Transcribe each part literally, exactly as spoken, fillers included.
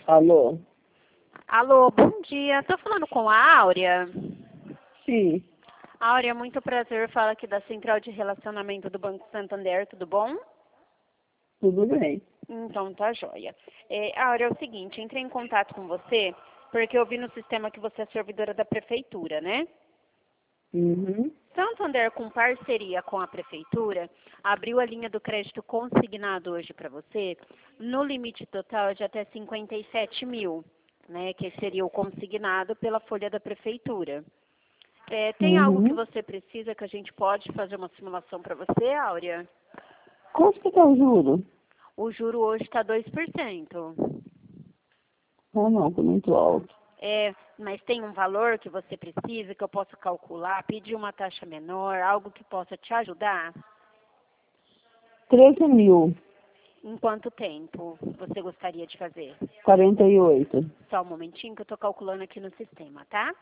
Alô? Alô, bom dia. Estou falando com a Áurea. Sim, Áurea, muito prazer. Fala aqui da Central de Relacionamento do Banco Santander, tudo bom? tudo bem. Então tá joia. É, Áurea, é o seguinte, entrei em contato com você porque eu vi no sistema que você é servidora da prefeitura, né? Uhum. Santander, com parceria com a prefeitura, abriu a linha do crédito consignado hoje para você no limite total de até cinquenta e sete mil, né, que seria o consignado pela folha da prefeitura. É, tem algo que Uhum. você precisa que a gente pode fazer uma simulação para você, Áurea? Quanto que tá o juro? O juro hoje está dois por cento. Ah, não, tá muito alto. É, mas tem um valor que você precisa, que eu posso calcular, pedir uma taxa menor, algo que possa te ajudar? treze mil, Em quanto tempo você gostaria de fazer? quarenta e oito. Só um momentinho que eu estou calculando aqui no sistema, tá?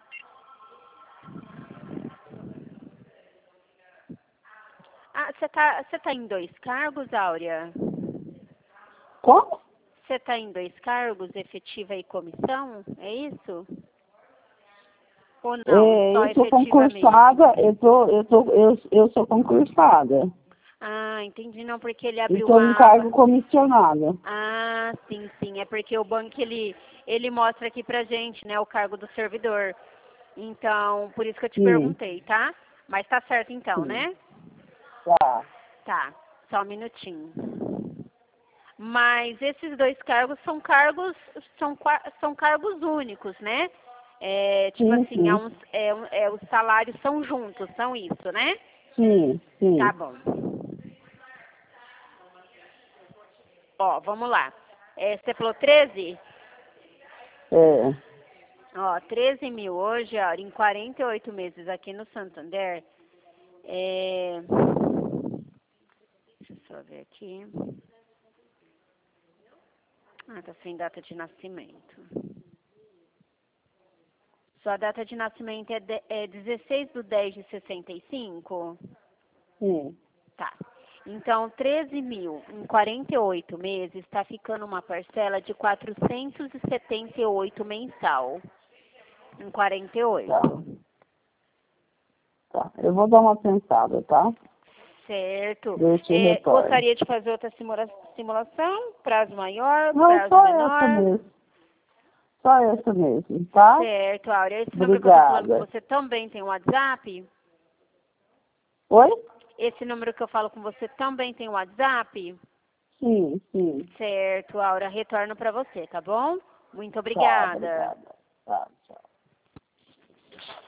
Ah, você tá, você tá em dois cargos, Áurea? Como? Você está em dois cargos, efetiva e comissão? É isso? Ou não? É, Só eu sou efetiva mesmo? concursada, eu, tô, eu, tô, eu, eu sou concursada. Ah, entendi. Não, porque ele E abriu estou em uma aba. cargo comissionado. Ah, sim, sim. É porque o banco, ele, ele mostra aqui pra gente, né, o cargo do servidor. Então, por isso que eu te Sim, perguntei, tá? Mas tá certo então, sim. né? Tá. Tá. Só um minutinho. Mas esses dois cargos são cargos, são, qua- são cargos únicos, né? É, tipo Sim, assim, é sim. uns, é, um- é, os salários são juntos, são isso, né? Sim, Tá sim. bom. Ó, vamos lá. É, você falou treze? É. Ó, treze mil hoje, ó, em quarenta e oito meses aqui no Santander. É... Deixa eu só ver aqui. Ah, tá sem data de nascimento. Sua data de nascimento é, de, é dezesseis de dez de sessenta e cinco? Sim. Tá. Então, treze mil em quarenta e oito meses está ficando uma parcela de quatrocentos e setenta e oito mensal. Em quarenta e Tá, oito. tá. Eu vou dar uma pensada, tá? Certo. Eu te É, retorno. gostaria de fazer outra simula- simulação? Prazo maior, Não, prazo só essa menor? mesmo. Só essa mesmo, tá? Certo, Áurea. Esse número que eu estou falando com Obrigada. você também tem um WhatsApp? Oi? Esse número que eu falo com você também tem um WhatsApp? Sim, sim. Certo, Aura. Retorno para você, tá bom? Muito Tá, obrigada. obrigada. Tá, tchau.